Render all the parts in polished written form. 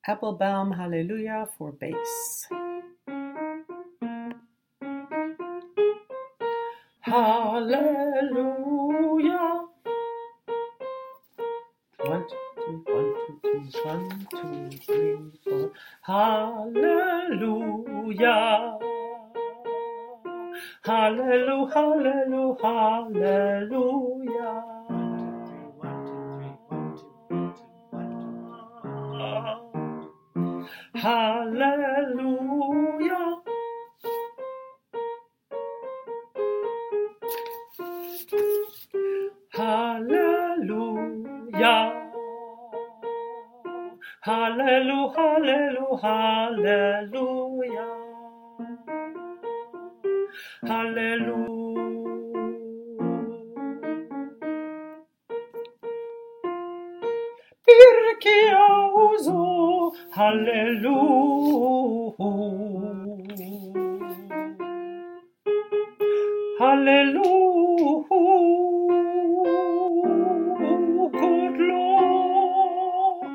Applebaum Hallelujah for bass. Hallelujah. 1, 2, 3, 1, 2, 3, 1, 2, 3, 4. Hallelujah. Hallelujah, hallelujah, hallelujah. Hallelujah. Hallelujah. Hallelujah, hallelujah, hallelujah. Hallelujah. Pirkei auzo, hallelujah. Hallelujah, good Lord.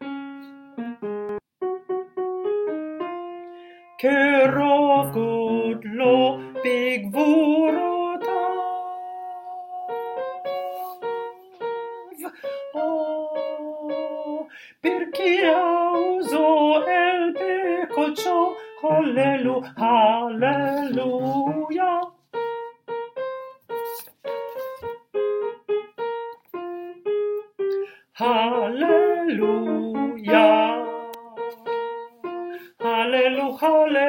Kerov, good Lord, big vurotav. Oh, Pirkei auzo el bekocho, hallelujah, hallelujah. Hallelujah. Hallelujah,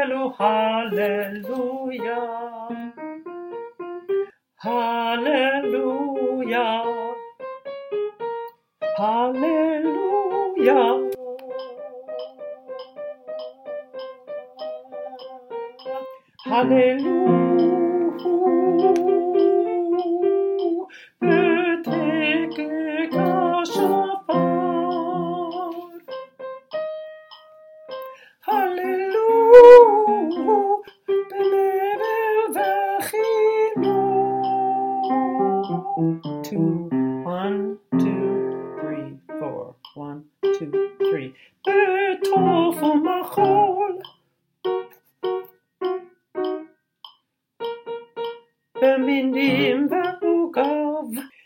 hallelujah, hallelujah. Hallelujah. Hallelujah. Beteke kashafar. Hallelujah. Benevel vachino. 2, 1, 2, 3, 4. 1, 2, 3. Betofel machol. Beminim v'ugav.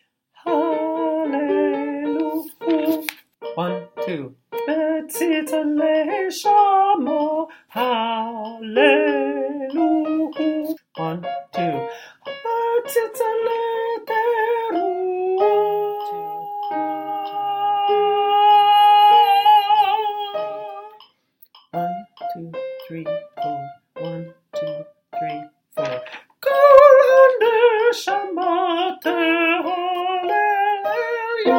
Hallelujah. 1, 2. Betzita le'shama. Hallelujah. 1, 2. Betzita le'teruah. 1, 2, 3, 4. 1, 2, 3, 4. Kol haneshama tehallel.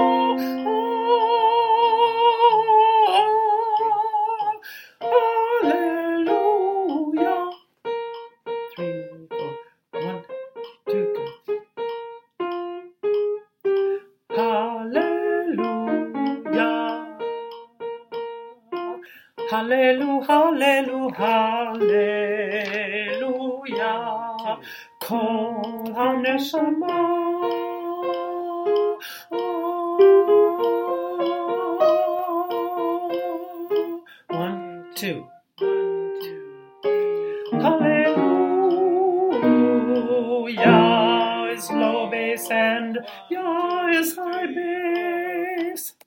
Hallelujah. 3, 4. 1, 2, 3. Hallelujah. Hallelujah, hallelujah. Kol haneshama. 1, 2. Hallelujah is low bass and Yah is high bass.